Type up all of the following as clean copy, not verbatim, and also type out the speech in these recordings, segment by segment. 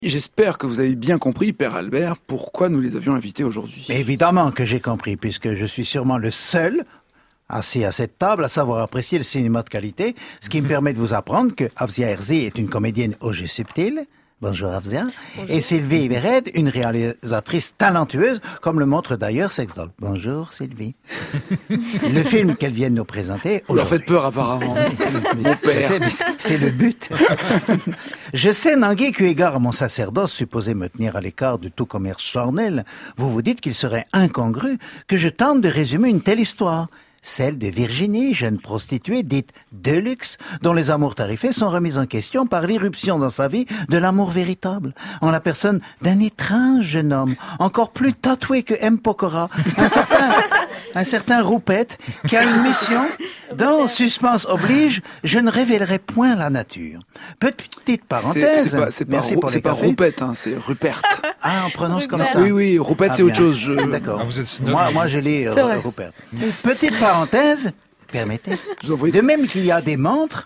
J'espère que vous avez bien compris, Père Albert, pourquoi nous les avions invités aujourd'hui. Mais évidemment que j'ai compris, puisque je suis sûrement le seul assis à cette table à savoir apprécier le cinéma de qualité, ce qui me permet de vous apprendre que Afzia Herzi est une comédienne au jeu subtil. Bonjour Afzia. Bonjour. Et Sylvie Bered, une réalisatrice talentueuse, comme le montre d'ailleurs Sexdoll. Bonjour Sylvie. Le film qu'elle vient de nous présenter vous leur faites peur apparemment. Mon père. C'est le but. Je sais, Nangui, qu'eu égard à mon sacerdoce supposé me tenir à l'écart de tout commerce charnel, vous vous dites qu'il serait incongru que je tente de résumer une telle histoire. Celle de Virginie, jeune prostituée dite de luxe, dont les amours tarifés sont remis en question par l'irruption dans sa vie de l'amour véritable, en la personne d'un étrange jeune homme, encore plus tatoué que M. Pokora, un certain Roupette, qui a une mission dont, suspense oblige, je ne révélerai point la nature. Petite parenthèse. C'est pas Roupette, hein, c'est Rupert. Ah, on prononce comme ça. Oui, Roupette, c'est autre chose. D'accord. Ah, vous êtes snob, moi, je lis Rupert. Petite parenthèse, permettez. De même qu'il y a des montres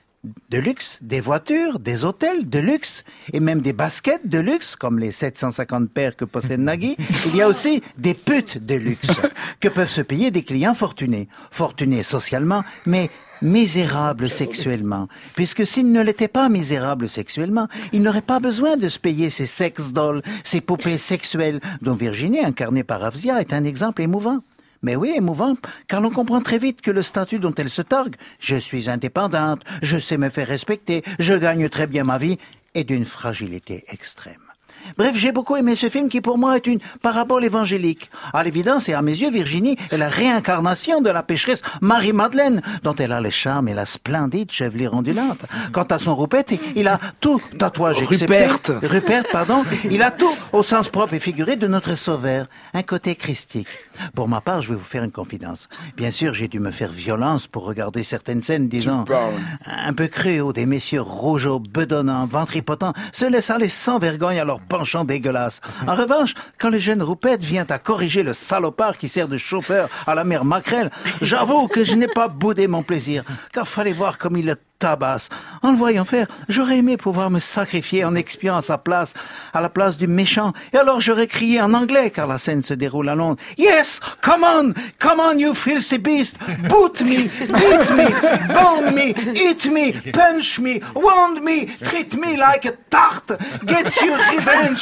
de luxe, des voitures, des hôtels de luxe, et même des baskets de luxe, comme les 750 paires que possède Nagui, il y a aussi des putes de luxe, que peuvent se payer des clients fortunés. Fortunés socialement, mais misérables sexuellement. Puisque s'ils ne l'étaient pas misérables sexuellement, ils n'auraient pas besoin de se payer ces sex dolls, ces poupées sexuelles, dont Virginie, incarnée par Afzia, est un exemple émouvant. Mais oui, émouvant, car l'on comprend très vite que le statut dont elle se targue, je suis indépendante, je sais me faire respecter, je gagne très bien ma vie, est d'une fragilité extrême. Bref, j'ai beaucoup aimé ce film qui pour moi est une parabole évangélique. À l'évidence et à mes yeux, Virginie est la réincarnation de la pécheresse Marie-Madeleine, dont elle a le charme et la splendide chevelure ondulante. Quant à son Roupette, il a tout, tatouage excepté. Rupert, pardon. Il a tout au sens propre et figuré de notre sauveur. Un côté christique. Pour ma part, je vais vous faire une confidence. Bien sûr, j'ai dû me faire violence pour regarder certaines scènes, disons, un peu crues, où des messieurs rougeaux, bedonnants, ventripotents, se laissant aller sans vergogne à leur penchant dégueulasse. En revanche, quand le jeune Roupette vient à corriger le salopard qui sert de chauffeur à la mère Maquerelle, j'avoue que je n'ai pas boudé mon plaisir, car fallait voir comme il le tabasse. En le voyant faire, j'aurais aimé pouvoir me sacrifier en expiant à sa place, à la place du méchant, et alors j'aurais crié en anglais, car la scène se déroule à Londres. Yes! Come on, you filthy beast! Boot me, beat me, bone me, eat me, punch me, wound me, treat me like a tarte, get your revenge!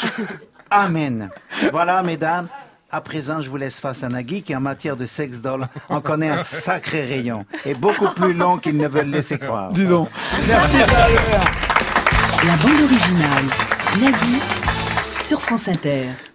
Amen. Voilà, mesdames. À présent, je vous laisse face à Nagui qui, en matière de sex doll, en connaît un sacré rayon et beaucoup plus long qu'ils ne veulent laisser croire. Dis donc. Merci, La bande originale, Nagui, sur France Inter.